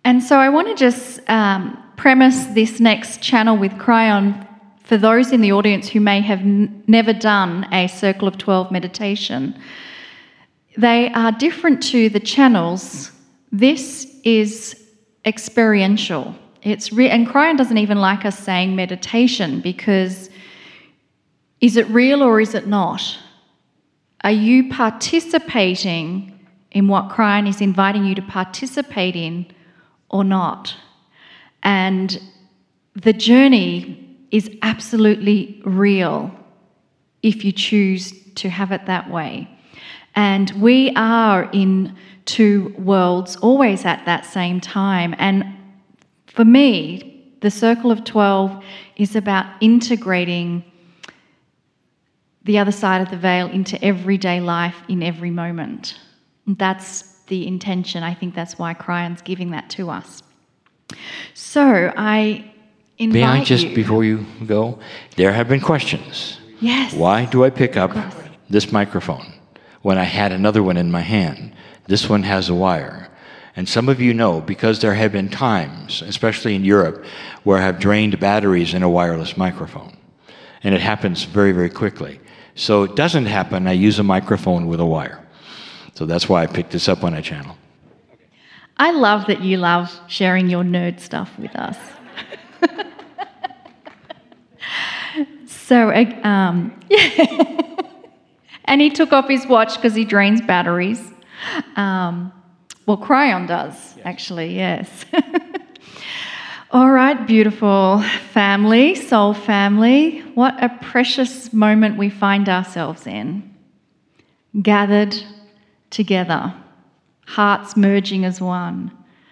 And so I want to just premise this next channel with Cryon for those in the audience who may have never done a Circle of 12 meditation. They are different to the channels. This is experiential. And Cryon doesn't even like us saying meditation, because is it real or is it not? Are you participating in what Cryon is inviting you to participate in or not? And the journey is absolutely real if you choose to have it that way. And we are in two worlds always at that same time. And for me, the Circle of 12 is about integrating the other side of the veil into everyday life in every moment. That's the intention. I think that's why Cryon's giving that to us. So I invite you... May I just, before you go, there have been questions. Yes. Why do I pick up this microphone when I had another one in my hand? This one has a wire. And some of you know, because there have been times, especially in Europe, where I have drained batteries in a wireless microphone. And it happens very, very quickly. So it doesn't happen, I use a microphone with a wire. So that's why I picked this up on a channel. I love that you love sharing your nerd stuff with us. So, and he took off his watch because he drains batteries. Well, Cryon does, actually, yes. All right, beautiful family, soul family. What a precious moment we find ourselves in. Gathered together, hearts merging as one.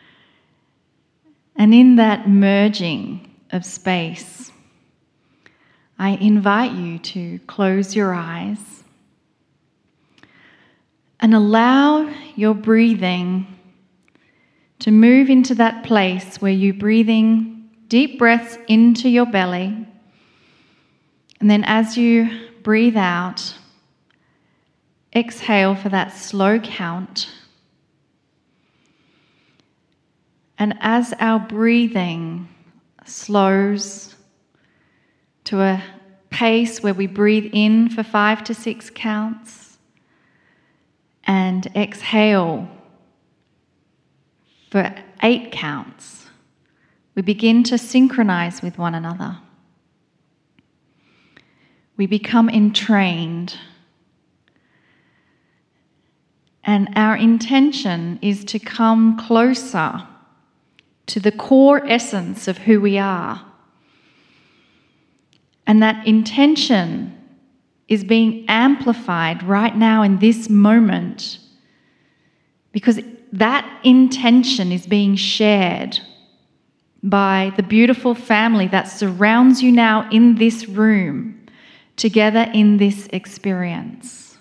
And in that merging of space, I invite you to close your eyes and allow your breathing to move into that place where you're breathing deep breaths into your belly. And then as you breathe out, exhale for that slow count. And as our breathing slows to a pace where we breathe in for 5 to 6 counts and exhale for 8 counts, we begin to synchronize with one another. We become entrained. And our intention is to come closer to the core essence of who we are. And that intention is being amplified right now in this moment, because that intention is being shared by the beautiful family that surrounds you now in this room, together in this experience.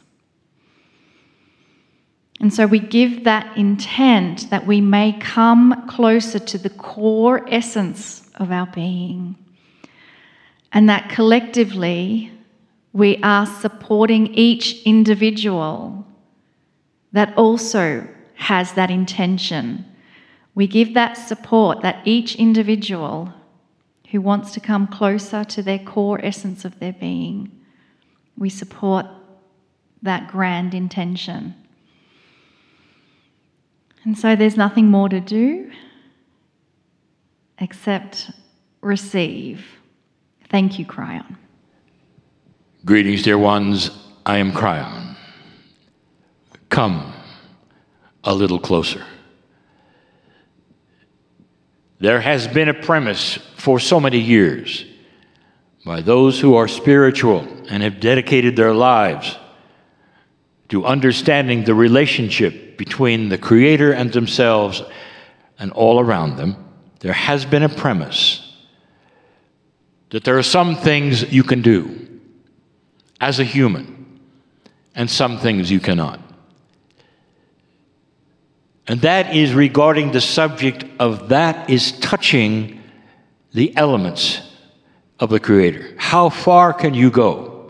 And so we give that intent that we may come closer to the core essence of our being, and that collectively we are supporting each individual that also has that intention. We give that support that each individual who wants to come closer to their core essence of their being, we support that grand intention. And so there's nothing more to do except receive. Thank you, Cryon. Greetings, dear ones. I am Cryon. Come a little closer. There has been a premise for so many years by those who are spiritual and have dedicated their lives to understanding the relationship between the Creator and themselves and all around them. There has been a premise that there are some things you can do as a human and some things you cannot. And that is regarding the subject of that is touching the elements of the Creator. How far can you go?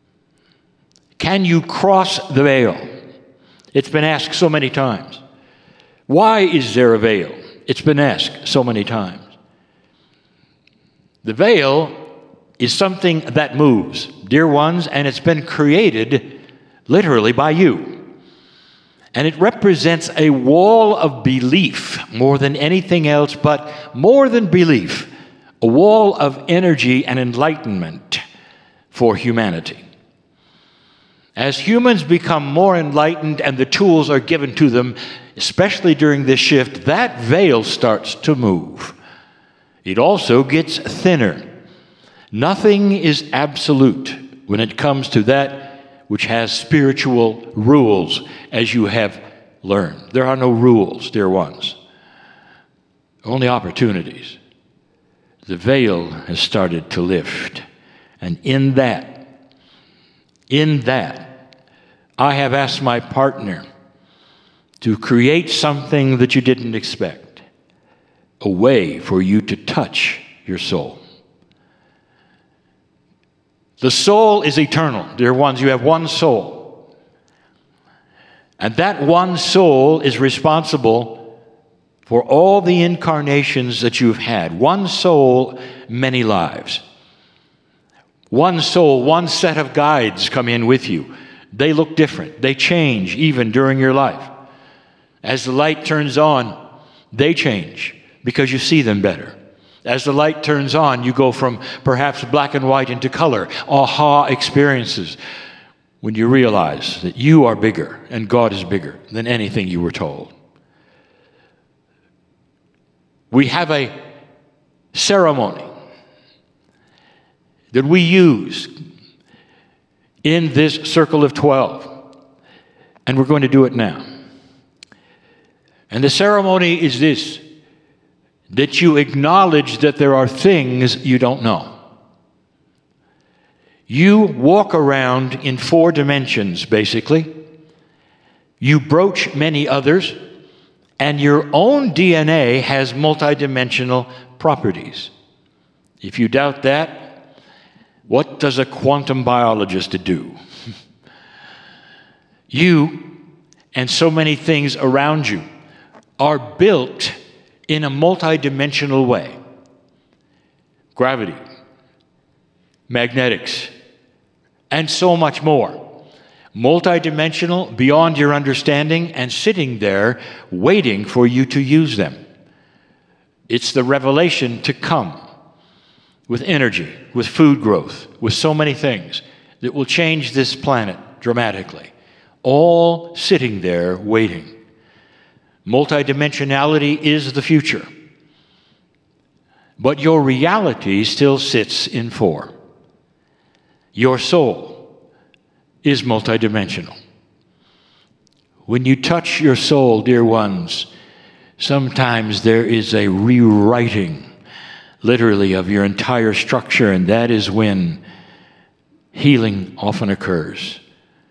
Can you cross the veil? It's been asked so many times. Why is there a veil? It's been asked so many times. The veil is something that moves, dear ones, and it's been created literally by you. And it represents a wall of belief more than anything else, but more than belief, a wall of energy and enlightenment for humanity. As humans become more enlightened and the tools are given to them, especially during this shift, that veil starts to move. It also gets thinner. Nothing is absolute when it comes to that which has spiritual rules, as you have learned. There are no rules, dear ones, only opportunities. The veil has started to lift. And in that, I have asked my partner to create something that you didn't expect, a way for you to touch your soul. The soul is eternal, dear ones. You have one soul. And that one soul is responsible for all the incarnations that you've had. One soul, many lives. One soul, one set of guides come in with you. They look different. They change even during your life. As the light turns on, they change because you see them better. As the light turns on, you go from perhaps black and white into color. Aha experiences when you realize that you are bigger and God is bigger than anything you were told. We have a ceremony that we use in this circle of 12, and we're going to do it now. And the ceremony is this: that you acknowledge that there are things you don't know. You walk around in 4 dimensions, basically. You broach many others, and your own DNA has multidimensional properties. If you doubt that, what does a quantum biologist do? You and so many things around you are built in a multidimensional way. Gravity, magnetics, and so much more. Multidimensional, beyond your understanding, and sitting there waiting for you to use them. It's the revelation to come with energy, with food growth, with so many things that will change this planet dramatically. All sitting there waiting. Multidimensionality is the future. But your reality still sits in 4. Your soul is multidimensional. When you touch your soul, dear ones, sometimes there is a rewriting, literally, of your entire structure, and that is when healing often occurs.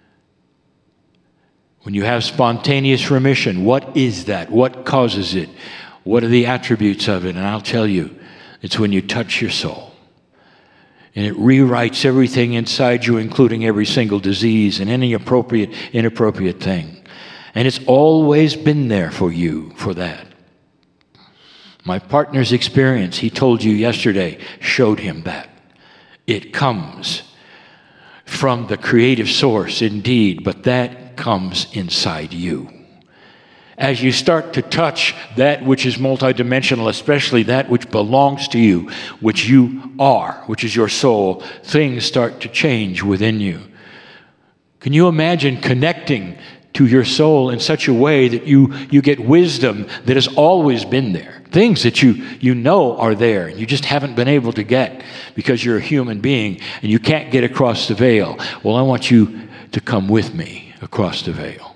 When you have spontaneous remission, what is that? What causes it? What are the attributes of it? And I'll tell you, it's when you touch your soul. And it rewrites everything inside you, including every single disease and any appropriate, inappropriate thing. And it's always been there for you for that. My partner's experience, he told you yesterday, showed him that. It comes from the creative source indeed, but that comes inside you. As you start to touch that which is multidimensional, especially that which belongs to you, which you are, which is your soul, things start to change within you. Can you imagine connecting to your soul in such a way that you get wisdom that has always been there? Things that you know are there, and you just haven't been able to get because you're a human being and you can't get across the veil. Well, I want you to come with me across the veil.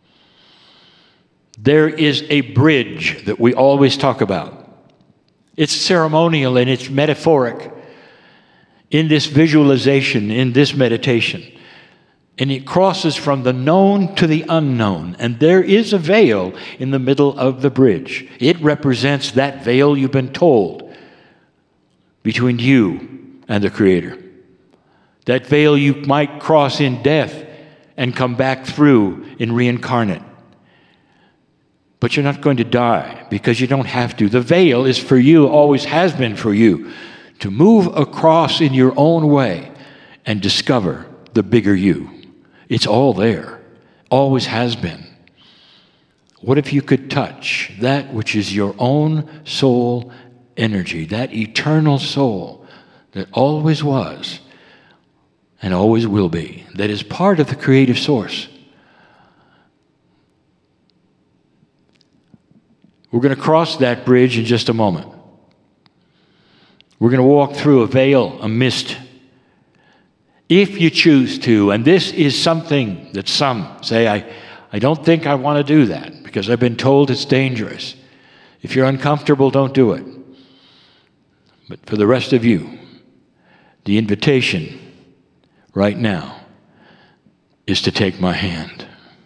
There is a bridge that we always talk about. It's ceremonial and it's metaphoric in this visualization, in this meditation. And it crosses from the known to the unknown. And there is a veil in the middle of the bridge. It represents that veil you've been told between you and the Creator. That veil you might cross in death and come back through in reincarnate. But you're not going to die because you don't have to. The veil is for you, always has been for you, to move across in your own way and discover the bigger you. It's all there, always has been. What if you could touch that which is your own soul energy, that eternal soul that always was and always will be, that is part of the creative source? We're going to cross that bridge in just a moment. We're going to walk through a veil, a mist, if you choose to. And this is something that some say, I don't think I want to do that because I've been told it's dangerous. If you're uncomfortable, don't do it. But for the rest of you, the invitation right now is to take my hand.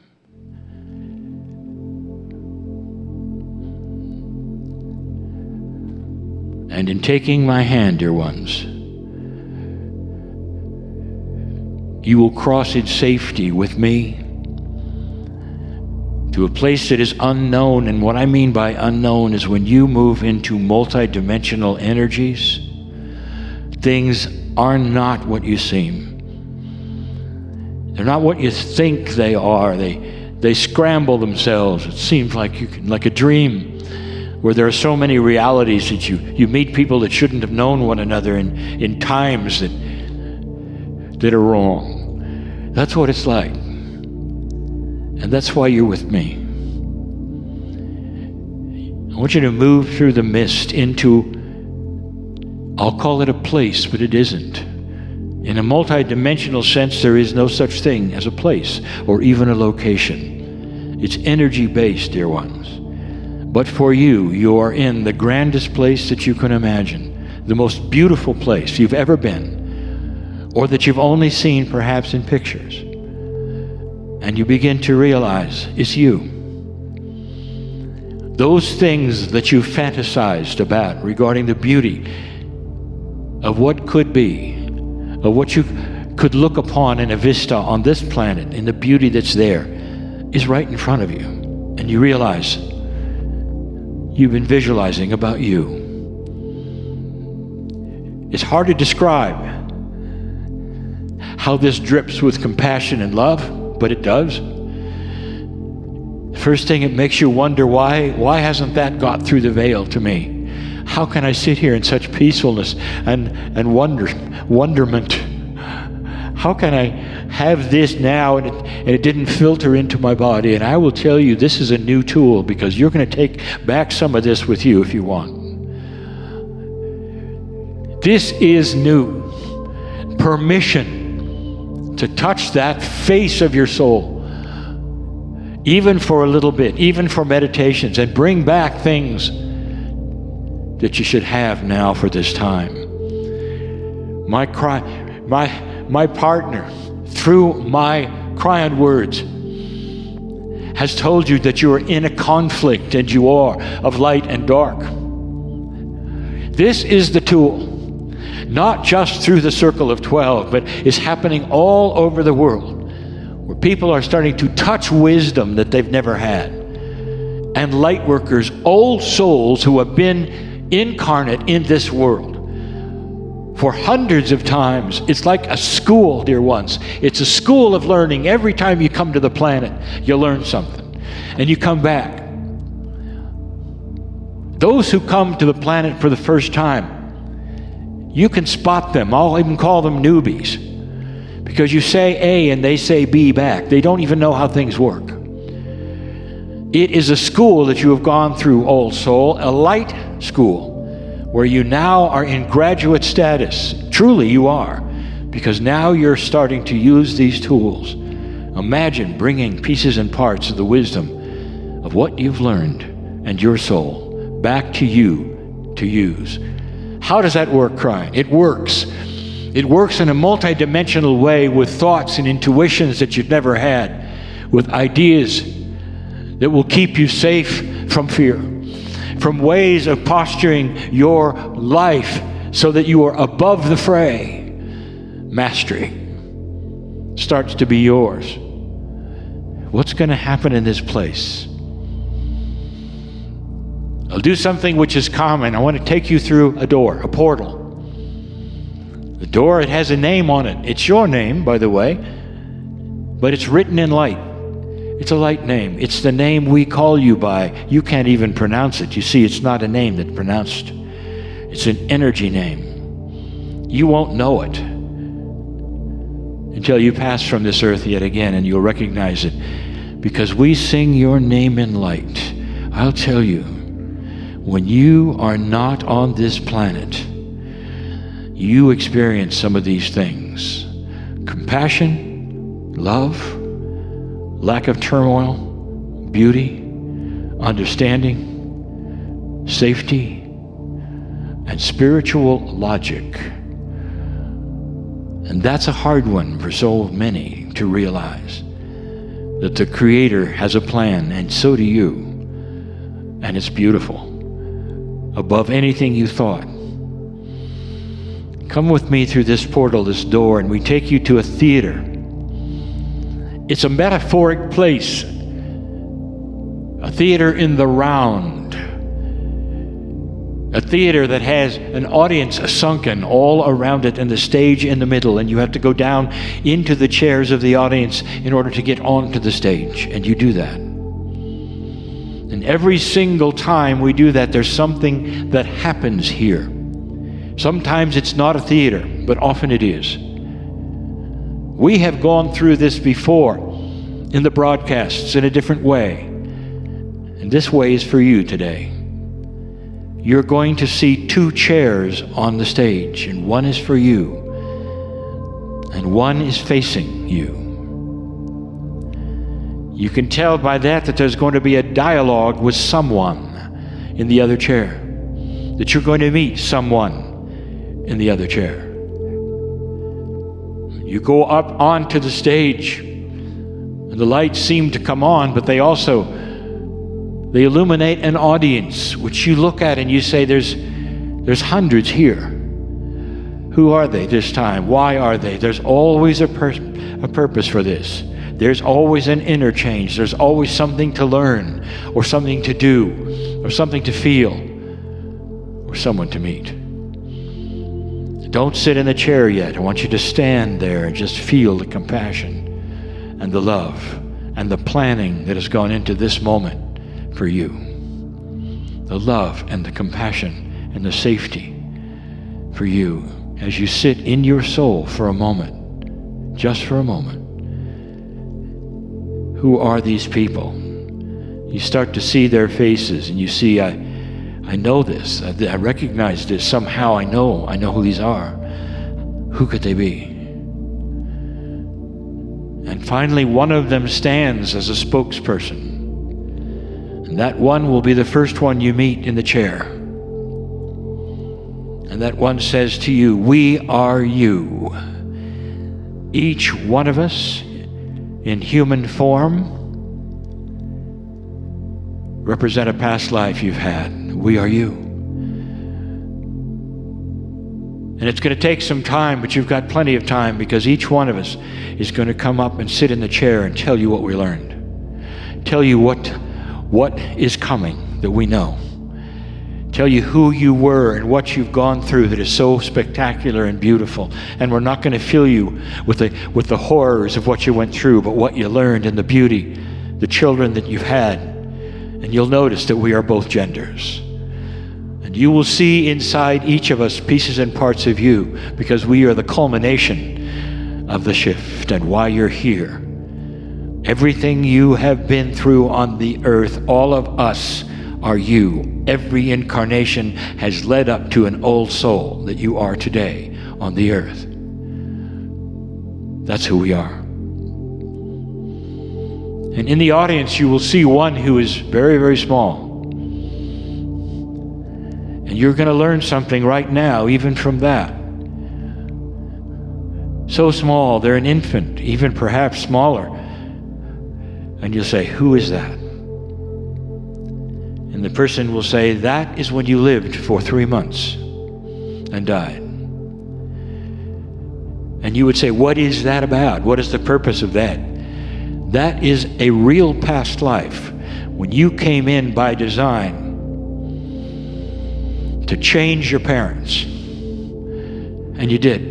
And in taking my hand, dear ones, you will cross in safety with me to a place that is unknown. And what I mean by unknown is when you move into multidimensional energies, things are not what you seem. They're not what you think they are. They scramble themselves. It seems like a dream, where there are so many realities that you meet people that shouldn't have known one another in times that are wrong. That's what it's like. And that's why you're with me. I want you to move through the mist into, I'll call it a place, but it isn't. In a multidimensional sense, there is no such thing as a place or even a location. It's energy-based, dear ones. But for you, you are in the grandest place that you can imagine, the most beautiful place you've ever been, or that you've only seen perhaps in pictures. And you begin to realize it's you. Those things that you fantasized about regarding the beauty of what could be, of what you could look upon in a vista on this planet, in the beauty that's there, is right in front of you. And you realize you've been visualizing about you. It's hard to describe how this drips with compassion and love, but it does. First thing, it makes you wonder, why hasn't that got through the veil to me? How can I sit here in such peacefulness and wonderment? How can I have this now and it didn't filter into my body? And I will tell you, this is a new tool, because you're going to take back some of this with you if you want. This is new. Permission to touch that face of your soul, even for a little bit, even for meditations, and bring back things that you should have now for this time. My partner, through my Cryon words, has told you that you are in a conflict, and you are, of light and dark. This is the tool, not just through the Circle of 12, but is happening all over the world, where people are starting to touch wisdom that they've never had. And light workers, old souls who have been incarnate in this world for hundreds of times. It's like a school, dear ones. It's a school of learning. Every time you come to the planet, you learn something, and you come back. Those who come to the planet for the first time, you can spot them. I'll even call them newbies, because you say A and they say B back. They don't even know how things work. It is a school that you have gone through, old soul, a light school, where you now are in graduate status. Truly you are, because now you're starting to use these tools. Imagine bringing pieces and parts of the wisdom of what you've learned and your soul back to you to use. How does that work, Cryon? It works. It works in a multidimensional way, with thoughts and intuitions that you've never had, with ideas that will keep you safe from fear, from ways of posturing your life so that you are above the fray. Mastery starts to be yours. What's going to happen in this place? I'll do something which is common. I want to take you through a door, a portal. The door, it has a name on it. It's your name, by the way, but it's written in light. It's a light name. It's the name we call you by. You can't even pronounce it. You see, it's not a name that's pronounced. It's an energy name. You won't know it until you pass from this earth yet again, and you'll recognize it. Because we sing your name in light. I'll tell you, when you are not on this planet, you experience some of these things. Compassion, love, lack of turmoil, beauty, understanding, safety, and spiritual logic. And that's a hard one for so many to realize, that the Creator has a plan, and so do you. And it's beautiful, above anything you thought. Come with me through this portal, this door, and we take you to a theater. It's a metaphoric place, a theater in the round, a theater that has an audience sunken all around it and the stage in the middle, and you have to go down into the chairs of the audience in order to get onto the stage, and you do that. And every single time we do that, there's something that happens here. Sometimes it's not a theater, but often it is. We have gone through this before in the broadcasts in a different way. And this way is for you today. You're going to see two chairs on the stage, and one is for you, and one is facing you. You can tell by that there's going to be a dialogue with someone in the other chair, that you're going to meet someone in the other chair. You go up onto the stage, and the lights seem to come on, but they illuminate an audience, which you look at and you say, there's hundreds here. Who are they this time? Why are they? There's always a purpose for this. There's always an interchange. There's always something to learn, or something to do, or something to feel, or someone to meet. Don't sit in the chair yet. I want you to stand there and just feel the compassion and the love and the planning that has gone into this moment for you. The love and the compassion and the safety for you as you sit in your soul for a moment, just for a moment. Who are these people? You start to see their faces, and you see, I know this. I recognize this. Somehow I know who these are. Who could they be? And finally, one of them stands as a spokesperson. And that one will be the first one you meet in the chair. And that one says to you, we are you. Each one of us in human form represent a past life you've had. We are you. And it's going to take some time, but you've got plenty of time, because each one of us is going to come up and sit in the chair and tell you what we learned. Tell you what is coming that we know. Tell you who you were and what you've gone through that is so spectacular and beautiful. And we're not going to fill you with the horrors of what you went through, but what you learned and the beauty, the children that you've had. And you'll notice that we are both genders. And you will see inside each of us pieces and parts of you, because we are the culmination of the shift and why you're here. Everything you have been through on the earth, all of us are you. Every incarnation has led up to an old soul that you are today on the earth. That's who we are. And in the audience, you will see one who is very, very small. And you're going to learn something right now, even from that. So small, they're an infant, even perhaps smaller. And you'll say, who is that? And the person will say, that is when you lived for 3 months and died. And you would say, what is that about? What is the purpose of that? That is a real past life. When you came in by design, to change your parents. And you did.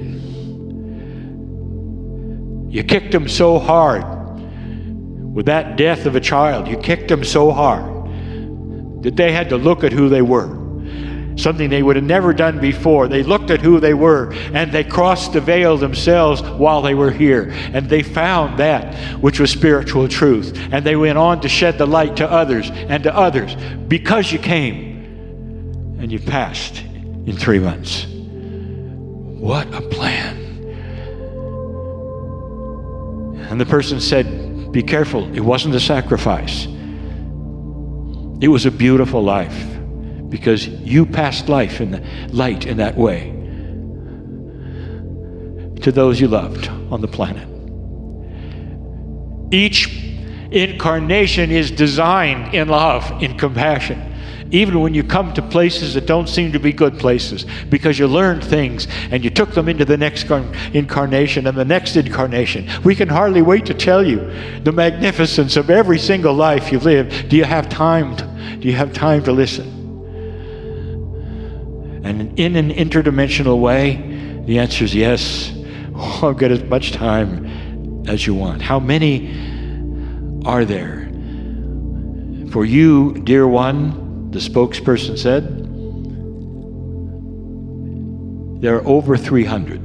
You kicked them so hard. With that death of a child, you kicked them so hard that they had to look at who they were. Something they would have never done before. They looked at who they were, and they crossed the veil themselves while they were here. And they found that which was spiritual truth. And they went on to shed the light to others and to others, because you came and you passed in 3 months. What a plan. And the person said, be careful, it wasn't a sacrifice. It was a beautiful life. Because you passed life in the light in that way to those you loved on the planet. Each incarnation is designed in love, in compassion. Even when you come to places that don't seem to be good places, because you learned things and you took them into the next incarnation and the next incarnation. We can hardly wait to tell you the magnificence of every single life you've lived. Do you have time? Do you have time to listen? And in an interdimensional way, the answer is yes. Oh, I've got as much time as you want. How many are there? For you, dear one, the spokesperson said, there are over 300.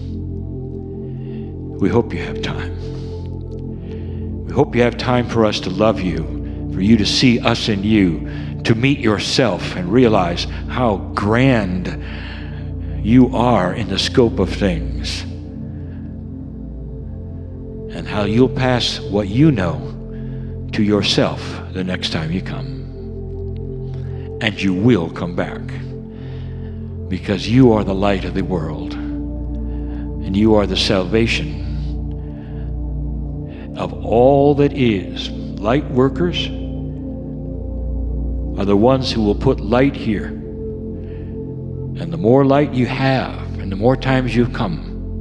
We hope you have time. We hope you have time for us to love you, for you to see us in you, to meet yourself and realize how grand you are in the scope of things, and how you'll pass what you know to yourself the next time you come. And you will come back, because you are the light of the world, and you are the salvation of all that is. Light workers are the ones who will put light here. And the more light you have, and the more times you've come,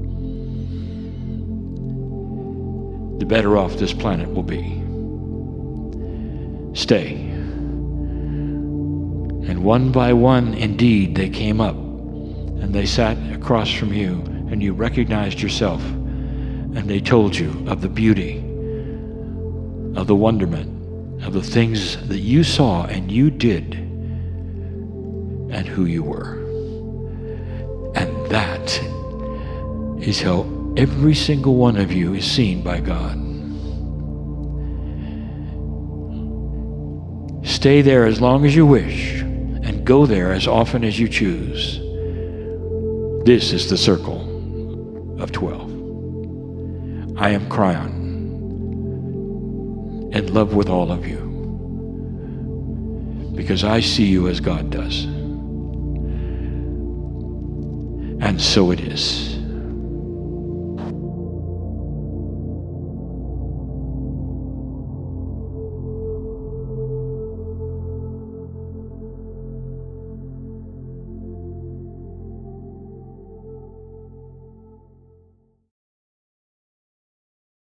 the better off this planet will be. Stay. And one by one, indeed, they came up, and they sat across from you, and you recognized yourself, and they told you of the beauty, of the wonderment, of the things that you saw and you did, and who you were. And that is how every single one of you is seen by God. Stay there as long as you wish, and go there as often as you choose. This is the circle of 12. I am Cryon, in love with all of you, because I see you as God does. And so it is.